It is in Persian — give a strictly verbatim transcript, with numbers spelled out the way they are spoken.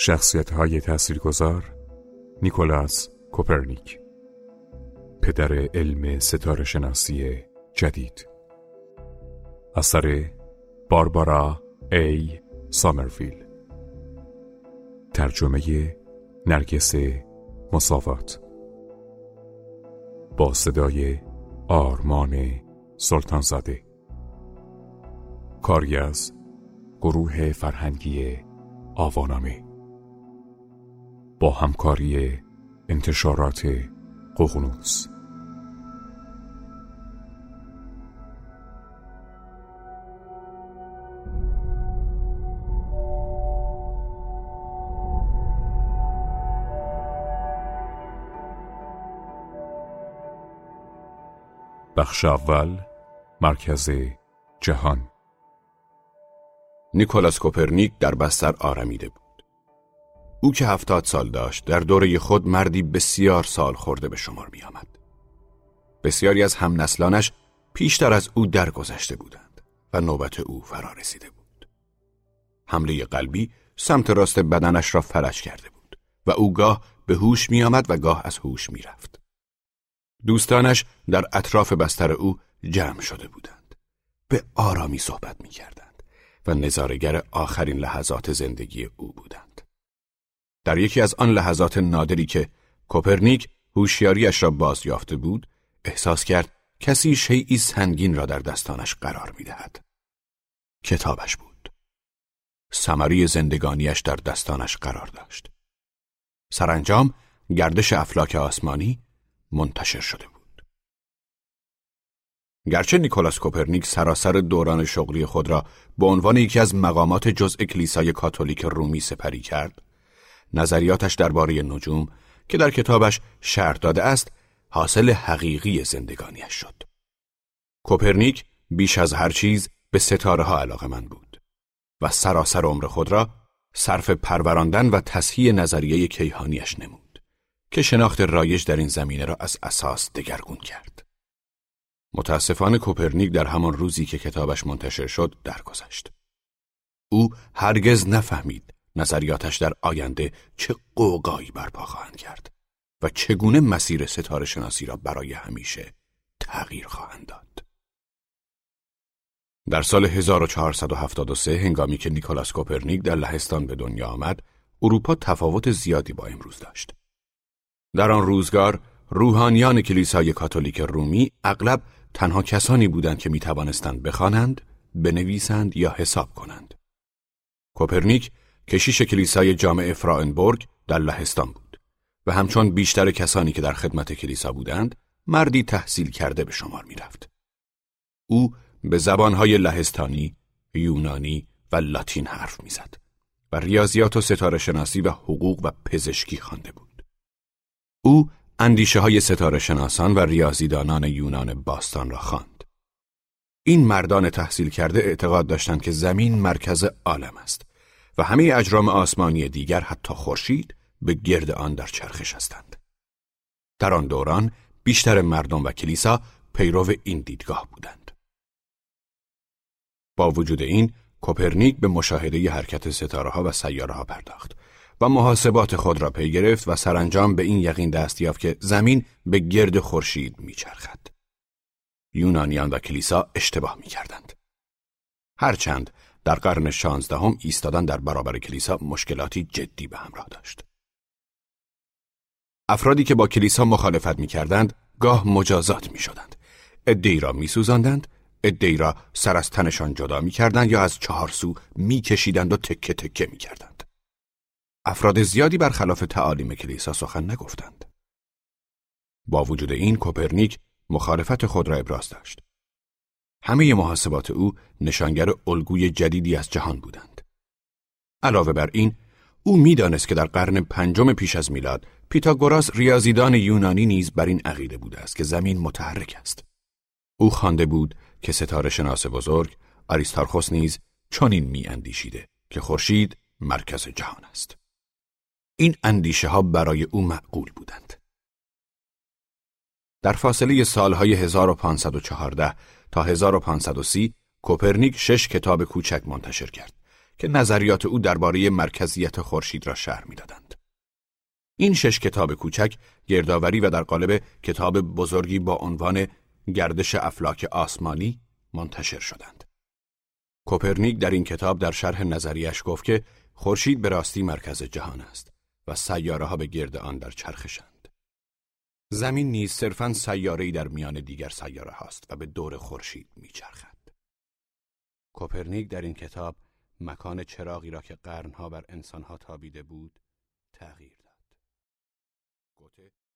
شخصیت‌های تاثیرگذار: نیکولاس کوپرنیک، پدر علم ستاره شناسی جدید. اثر باربارا ای سامرفیل. ترجمه نرگس مساوات. با صدای آرمان سلطانزاده. کاری از گروه فرهنگی آوانامه با همکاری انتشارات ققنوس. بخش اول، مرکز جهان. نیکولاس کوپرنیک در بستر آرمیده بود. او که هفتاد سال داشت در دوره خود مردی بسیار سال خورده به شمار می آمد. بسیاری از هم نسلانش پیشتر از او درگذشته بودند و نوبت او فرا رسیده بود. حمله قلبی سمت راست بدنش را فلج کرده بود و او گاه به هوش می آمد و گاه از هوش می رفت. دوستانش در اطراف بستر او جمع شده بودند. به آرامی صحبت می کردند و نظاره‌گر آخرین لحظات زندگی او بودند. در یکی از آن لحظات نادری که کوپرنیک هوشیاریش را باز یافته بود، احساس کرد کسی شیئی سنگین را در دستانش قرار می دهد. کتابش بود. ثمره زندگانیش در دستانش قرار داشت. سرانجام گردش افلاک آسمانی منتشر شده بود. گرچه نیکولاس کوپرنیک سراسر دوران شغلی خود را به عنوان یکی از مقامات جزء کلیسای کاتولیک رومی سپری کرد، نظریاتش درباره نجوم که در کتابش شرح داده است، حاصل حقیقی زندگانیش شد. کوپرنیک بیش از هر چیز به ستاره ها علاقه‌مند بود و سراسر عمر خود را صرف پروراندن و تصحیح نظریه کیهانیش نمود که شناخت رایج در این زمینه را از اساس دگرگون کرد. متاسفانه کوپرنیک در همان روزی که کتابش منتشر شد درگذشت. او هرگز نفهمید نظریاتش در آینده چه غوغایی برپا خواهند کرد و چگونه مسیر ستاره شناسی را برای همیشه تغییر خواهند داد. در سال هزار و چهارصد و هفتاد و سه هنگامی که نیکولاس کوپرنیک در لهستان به دنیا آمد، اروپا تفاوت زیادی با امروز داشت. در آن روزگار روحانیان کلیسای کاتولیک رومی اغلب تنها کسانی بودند که می توانستند بخوانند، بنویسند یا حساب کنند. کوپرنیک کشیش کلیسای جامع فرائنبورگ در لهستان بود و همچون بیشتر کسانی که در خدمت کلیسا بودند، مردی تحصیل کرده به شمار می رفت. او به زبانهای لهستانی، یونانی و لاتین حرف می زد و ریاضیات و ستاره شناسی و حقوق و پزشکی خوانده بود. او اندیشه های ستاره شناسان و ریاضیدانان یونان باستان را خواند. این مردان تحصیل کرده اعتقاد داشتند که زمین مرکز عالم است و همه اجرام آسمانی دیگر حتی خورشید به گرد آن در چرخش هستند. در آن دوران بیشتر مردم و کلیسا پیرو این دیدگاه بودند. با وجود این، کوپرنیک به مشاهده حرکت ستاره‌ها و سیاره‌ها پرداخت و محاسبات خود را پی گرفت و سرانجام به این یقین دست یافت که زمین به گرد خورشید میچرخد. یونانیان و کلیسا اشتباه می‌کردند. هرچند در قرن شانزدهم ایستادن در برابر کلیسا مشکلاتی جدی به همراه داشت. افرادی که با کلیسا مخالفت می‌کردند گاه مجازات می‌شدند. عده‌ای را می‌سوزاندند، عده‌ای را سر از تنشان جدا می‌کردند یا از چهار سو می‌کشیدند و تکه تکه می‌کردند. افراد زیادی برخلاف تعالیم کلیسا سخن نگفتند. با وجود این، کوپرنیک مخالفت خود را ابراز داشت. همه محاسبات او نشانگر الگوی جدیدی از جهان بودند. علاوه بر این، او می‌دانست که در قرن پنجم پیش از میلاد پیتاگوراس ریاضیدان یونانی نیز بر این عقیده بوده است که زمین متحرک است. او خوانده بود که ستاره شناس بزرگ آریستارخوس نیز چنین می‌اندیشیده که خورشید مرکز جهان است. این اندیشه ها برای او معقول بودند. در فاصله سالهای هزار و پانصد و چهارده تا هزار و پانصد و سی کوپرنیک شش کتاب کوچک منتشر کرد که نظریات او درباره مرکزیت خورشید را شرح می‌دادند. این شش کتاب کوچک گردآوری و در قالب کتاب بزرگی با عنوان گردش افلاک آسمانی منتشر شدند. کوپرنیک در این کتاب در شرح نظریش گفت که خورشید به راستی مرکز جهان است و سیاره‌ها به گرد آن در چرخشند. زمین نیز صرفاً سیاره‌ای در میان دیگر سیاره هاست و به دور خورشید میچرخد. کوپرنیک در این کتاب مکان چراغی را که قرنها بر انسانها تابیده بود تغییر داد.